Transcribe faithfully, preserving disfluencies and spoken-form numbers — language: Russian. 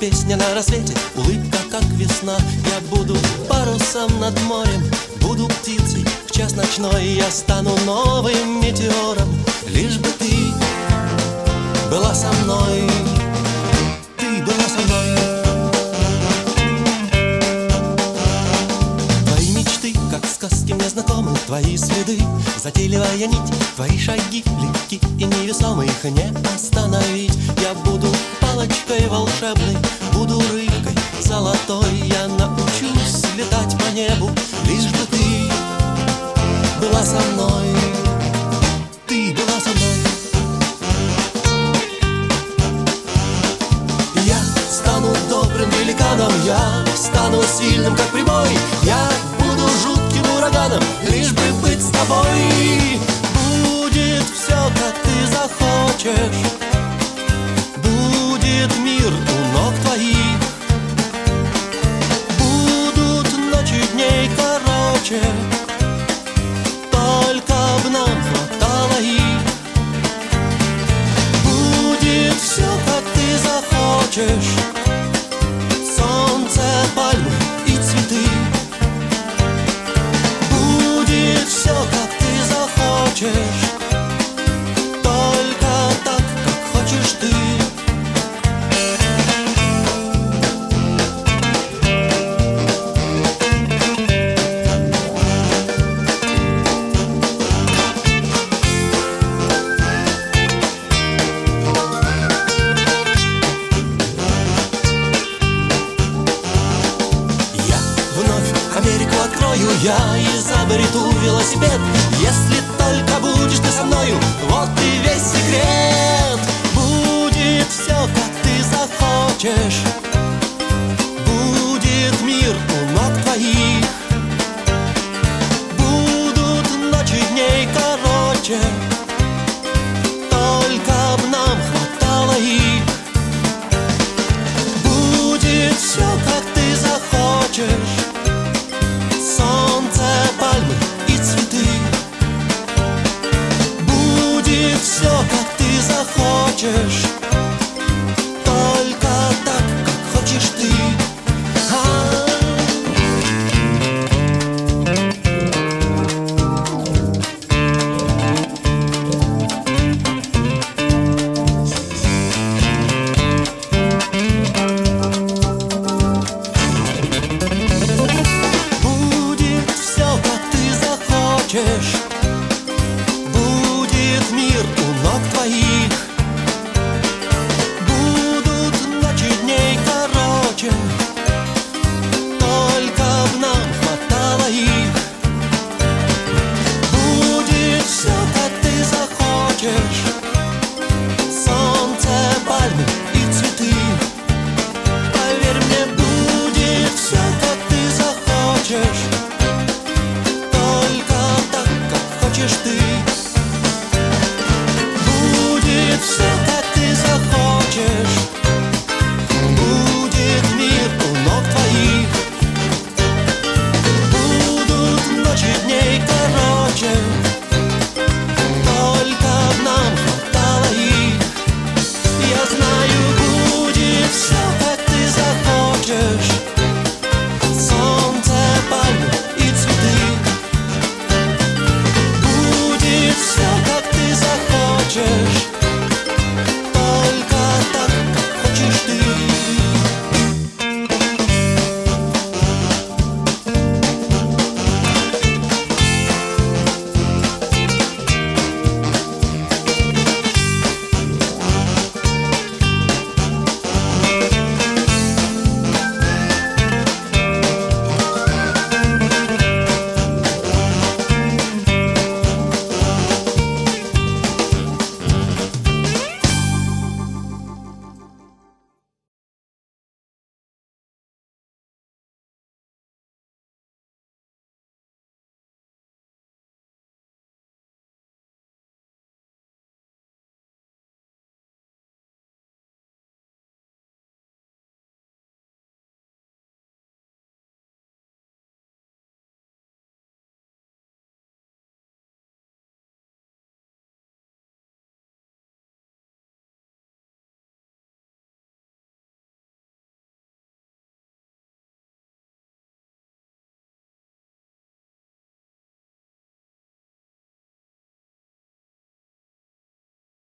песня на рассвете, улыбка как весна. Я буду парусом над морем, буду птицей в час ночной. Я стану новым метеором, лишь бы ты была со мной. Ты была со мной. Твои мечты, как сказки мне знакомы, твои следы, затейливая нить, твои шаги легки и невесомы, их не остановить. Я буду палочкой волшебной, буду рыбкой золотой. Я научусь летать по небу, лишь бы ты была со мной. Ты была со мной. Я стану добрым великаном, я стану сильным, как прибой. Я буду жутким ураганом, лишь бы быть с тобой. Будет все, как ты захочешь, будет мир у ног твоих, будут ночи дней короче, только б нам хватало их. Будет все, как ты захочешь, солнце, пальмы и цветы. Будет все, как ты захочешь, только так, как хочешь ты. Америку открою я и изобрету велосипед. Если только будешь ты со мною, вот и весь секрет. Будет все, как ты захочешь, будет мир у ног твоих, будут ночи дней короче, только б нам хватало их. Будет все, как ты захочешь, солнце, пальмы и цветы. Будет все, как ты захочешь,